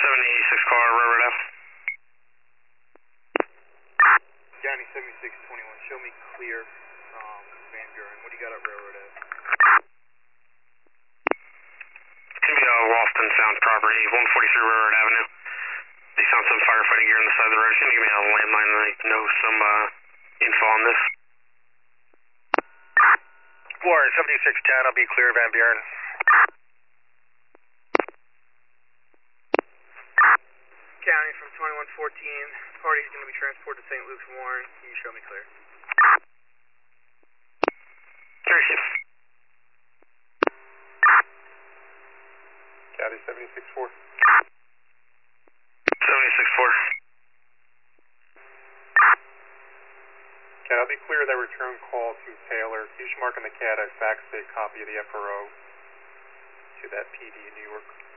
7086 car, Railroad Ave. County 7621, show me clear, Van Buren. What do you got at Railroad Ave? It's going to be Walston Sound property, 143 Railroad Avenue. They found some firefighting gear on the side of the road. Can you give me a landline and I know some info on this? Warren 7610, I'll be clear, Van Buren. County from 2114, party's going to be transported to St. Luke's Warren. Can you show me clear? Very safe. County 764. 764. Cat, I'll be clear that return call to Taylor. Can you just mark on the CAD I faxed a copy of the FRO to that PD in New York?